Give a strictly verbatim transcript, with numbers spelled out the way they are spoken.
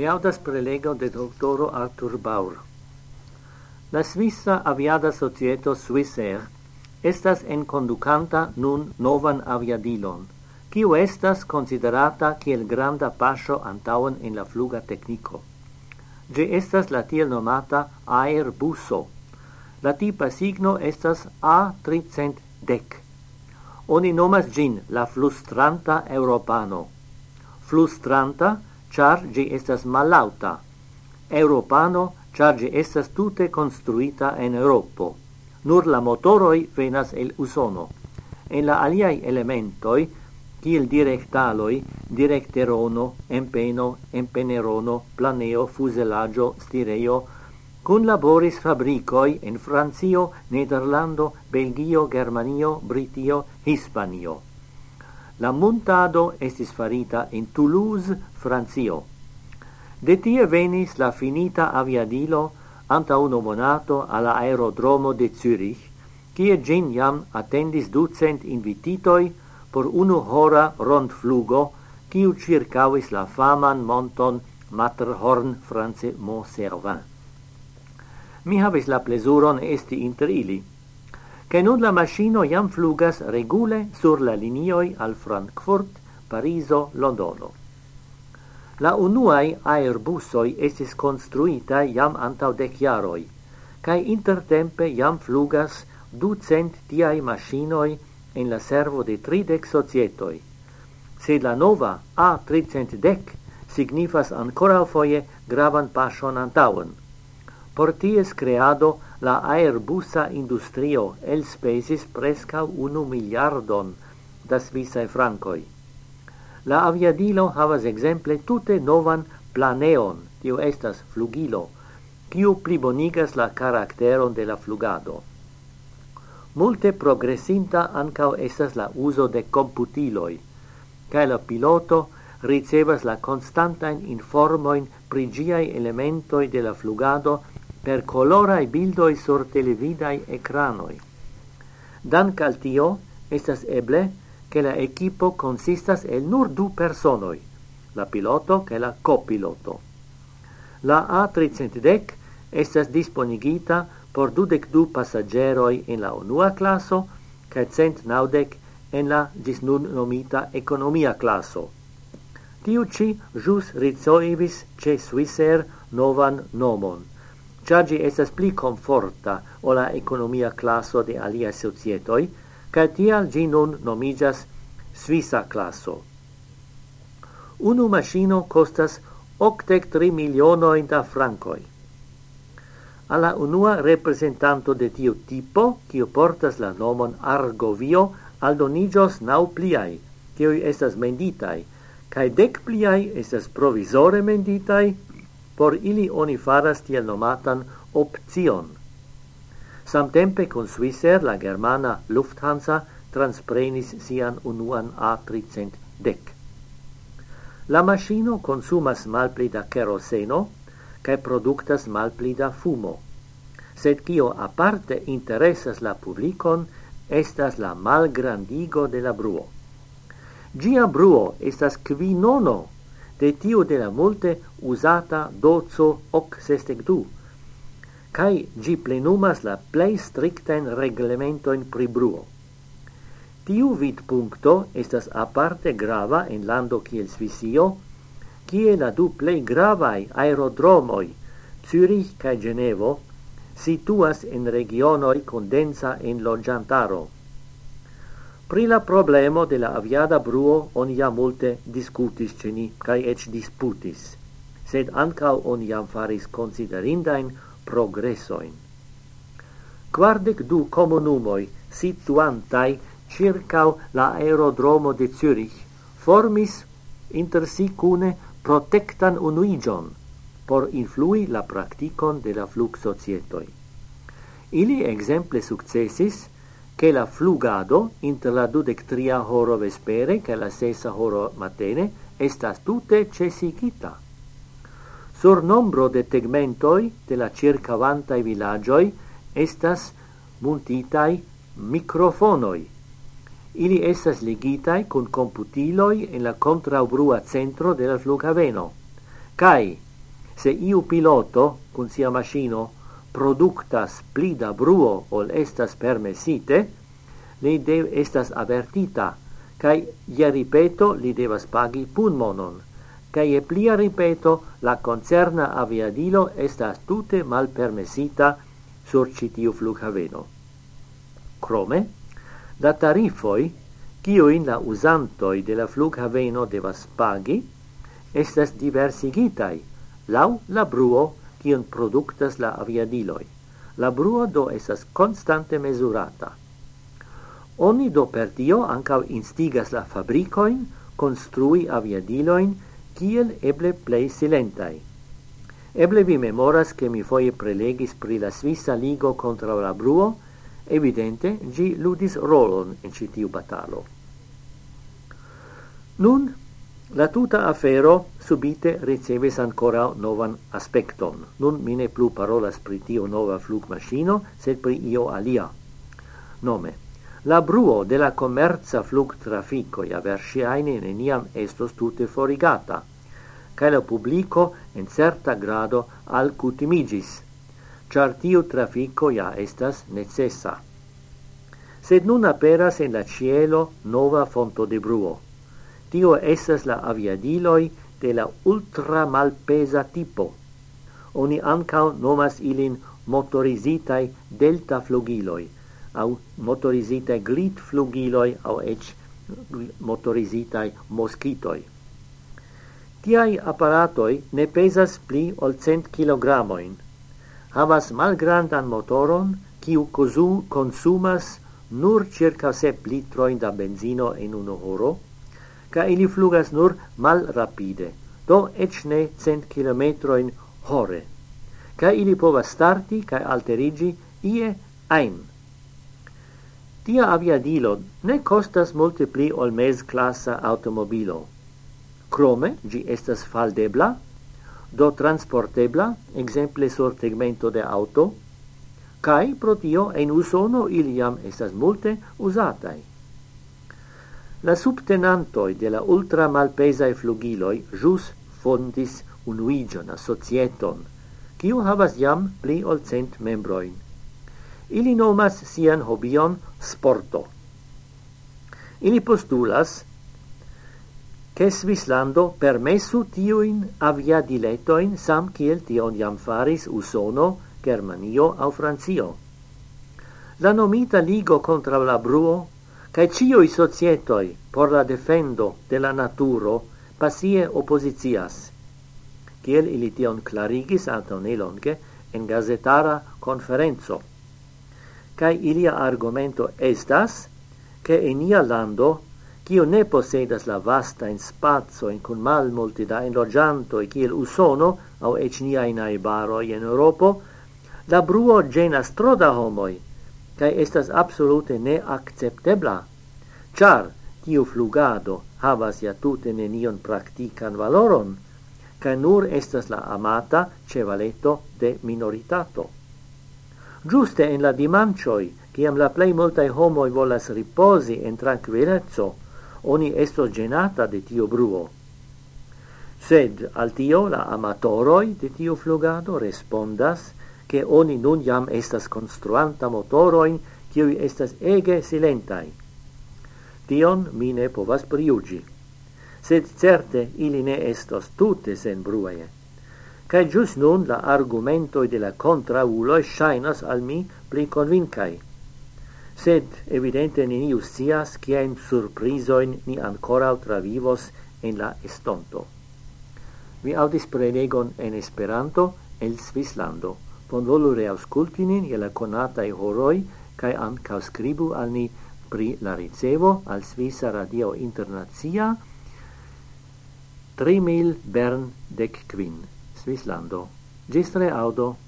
Vi audas prelego de doctoro Arthur Baur. La Svissa Aviada Societo Swissair estas enconducanta nun novan aviadilon, kiu estas considerata kiel granda paŝo antaŭen en la fluga tekniko. Ĝi estas la tiel nomata aerbuso. La tipa signo estas A tricent dek. Oni nomas ĝin la flustranta Europano. Flustranta, char gi estas malauta. Europano, char gi estas tute construita en Europo. Nur la motoroi venas el Usono. En la aliai elementoi, kiel directaloi, directerono, empeno, empenerono, planeo, fuselaggio, stireo, cun laboris fabricoi en Francio, Nederlando, Belgio, Germanio, Britio, Hispanio. La montado estis farita in Toulouse, Francio. De tie venis la finita aviadilo anta uno monato alla aerodromo de Zürich, kie gin jam attendis ducent invititoi por unu hora rondflugo, kiu circauis la faman monton Matterhorn France Mont-Cervin. Mi havis la plezuron esti inter ili, che nun la machino jam flugas regule sur la linioi al Frankfurt, Pariso, Londono. La unuai aerbusoi estis construita jam antau dec jaroi, cae intertempe jam flugas ducent tiai machinoi en la servo de tridec societoi. Sed la nova A tricent dec signifas ancora foie gravan pasion antauen. Por ties creado la aerbusa industrio elspesis presca unu miliardon da svissae francoi. La aviadilo havas exemple tute novan planeon, tio estas flugilo, kiu plibonigas la caracteron de la flugado. Multe progressinta ancau estas la uso de computiloi, cae la piloto ricevas la constantain informoin pri giai elementoi de la flugado per colorai bildoi sur televidai ecranoi. Dank al tio, estas eble che la equipo consistas el nur du personoi, la piloto che la copiloto. La A tricent dec estas disponigita por dudec du passageroi in la unua classo, ca cent naudec en la gis nun nomita economia classo. Tiu ci jus ricevis ce Swissair novan nomon, Giagi estas pli comforta o la economia classo de alia societoi, ca tial gi nun nomigas Svissa classo. Unu machino costas octec tri milionoi da francoi. Alla unua representanto de tiu tipo, kiu portas la nomon Argovio, aldonigios nau pliai, kiui estas menditai, cae dec pliai estas provisore menditai, por ili oni faras tiel nomatan option. Samtempe con Swissair la germana Lufthansa transprenis sian unuan A tricent dec. La machino consumas malpli da keroseno, cae productas malpli da fumo. Sed kio aparte interesas la publicon, estas la malgrandigo de la bruo. Gia bruo estas quinono de tiu de la multe usata dozo hoc sestec du, cae gi plenumas la plei stricten reglementoin pri bruo. Tiu vid puncto estas aparte grava en lando kiel Svissio, kie la du plei gravai aerodromoi, Zürich cae Genevo, situas en regionoi con densa en logiantaro. Pri la problemo de la aviada bruo oni jam multe discutis ceni, cae ec disputis, sed ancau oni jam faris considerindain progressoin. Quardec du comunumoi situantai circau la aerodromo de Zürich formis inter si cune protectan unuigion por influi la practicon de la flug societoi. Ili exemple successis che la flugado inter la dudec tria horo vespere che la sesa horo matene estas tute cesigita. Sur nombro de tegmentoi de la circavantai villagioi estas muntitai microfonoi. Ili estas ligitai con computiloi en la contraubrua centro de la flughaveno, cae Se iu piloto, cun sia machino, productas pli da bruo ol estas permesite, li de estas avertita, cae je ripeto li devas pagi pun monon, cae je plia ripeto la concerna aviadilo estas tute mal permesita sur citiu flughaveno. Crome, la tarifoi, quiuin la usantoi de la flughaveno devas pagi, estas diversigitai, lau la bruo quion productas la aviadiloi. La bruo do estas constante mesurata. Oni do per tio ancau instigas la fabricoin construi aviadiloin kiel eble plei silentai. Eble vi memoras che mi foie prelegis pri la Svissa Ligo contra la bruo, evidente gi ludis rolon in citiu batalo. Nun, la tuta afero subite ricevis ancora novan aspecton. Nun mine plu parolas pri tio nova flugmachino, sed pri io alia. Nome, la bruo de la commerza flugtrafico ja verŝajne neniam estos tute forigata, cae la publico en certa grado alcutimigis, char tiu trafico ja estas necessa. Sed nun aperas en la cielo nova fonto de bruo. Tio estas la aviadiloi de la ultra malpesa tipo. Oni ancau nomas ilin motorizitai delta flugiloi, au motorizitai glit flugiloi, au ec motorizitai moskitoi. Tiai apparatoi ne pesas pli ol cent kilogramoin. Havas malgrandan motoron, kiu consumas nur circa sep litroin da benzino en unu horo, ca ili flugas nur mal rapide, do ec ne cent kilometroin hore, ca ili povas starti ca alterigi ie ein. Tia aviadilo ne costas multe pli ol mes classa automobilo. Crome, gi estas faldebla, do transportebla, exemple sur tegmento de auto, cae pro tio en usono iliam estas multe usatai. La subtenantoi de la ultra malpesai flugiloi jus fondis unuigion, associeton, kiu havas jam pli ol cent membroin. Ili nomas sian hobion sporto. Ili postulas che Svislando permessu tiuin aviadiletoin sam kiel tion jam faris Usono, Germanio au Francio. La nomita Ligo contra la bruo, cae cioi societoi por la defendo de la naturo pasie oppositias, kiel ili tion clarigis antaŭ nelonge en gazetara conferenzo. Cae ilia argumento estas, che in nia lando, quio ne posedas la vasta in spazio in cun mal multi da in logianto e kiel Usono au ec nia in aibaro in Europo, la bruo genas tro da homoi, cae estas absolute ne acceptebla, char tiu flugado havas ja tute nenion practican valoron, cae nur estas la amata cevaleto de minoritato. Giuste en la dimancioi, ciam la plei multae homoi volas riposi en tranquillezzo, oni estos genata de tio bruo. Sed al tio la amatoroi de tio flugado respondas che oni nun jam estas construanta motoroin kiui estas ege silentai. Tion mi ne povas priugi. Sed certe ili ne estos tute sen brueie. Cae jus nun la argumentoi de la contrauloi shainas al mi pli convincai. Sed evidente neniu scias quien surprizoin ni ancora travivos en la estonto. Vi audis prelegon en Esperanto el Svislando. Bonvolu reauscultinin je la conatae horoi, cae ancao scribu al ni pri la ricevo al Svissa Radio Internazia tri mil Bern dec quin, Svislando. Gistre audo.